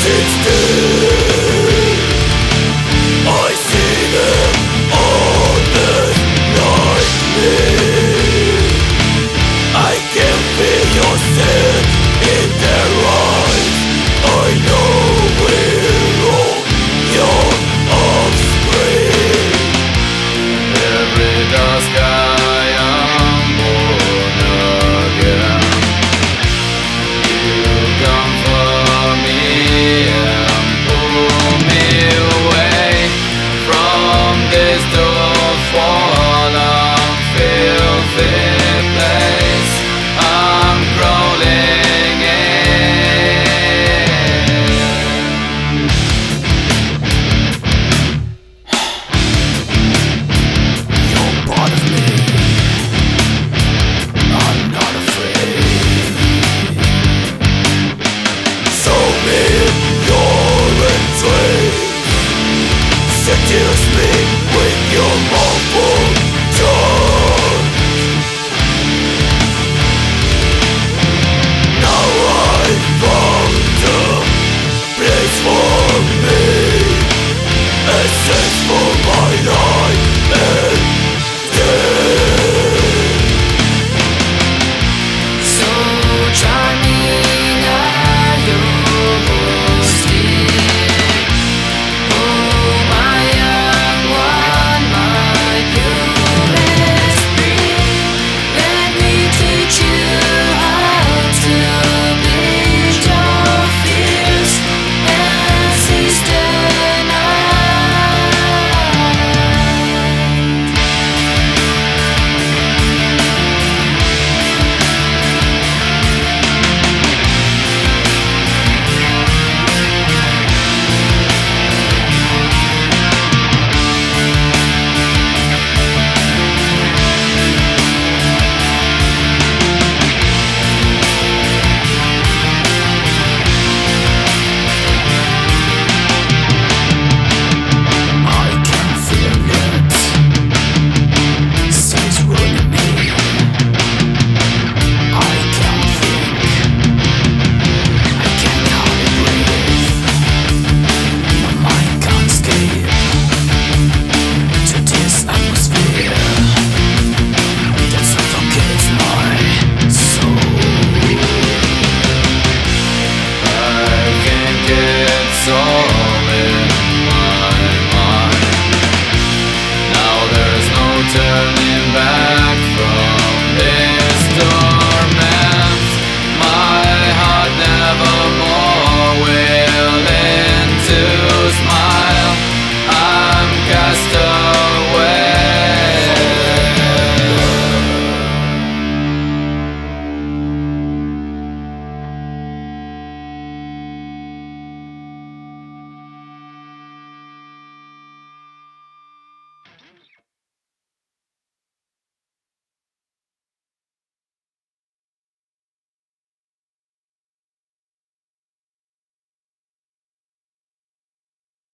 instead. I see them on this nightmare. I can feel your sin in their eyes. I know we're all your offspring. Every dusk I am born again. You come for me and pull me away from this fallen filthy place I'm crawling in. You're part of me. I'm not afraid. Show me your entrails. Seduce me with your awful charm. Now I found a place for me, a sense for my life and death. So charming are your boasting. Oh, my young one, my purest breed. Let me teach you how to bleed your fears and seize the night. I can feel it. Says running me. I can't think. I can't hardly breathe. My mind can't escape to this atmosphere that suffocates my soul. I think it's all in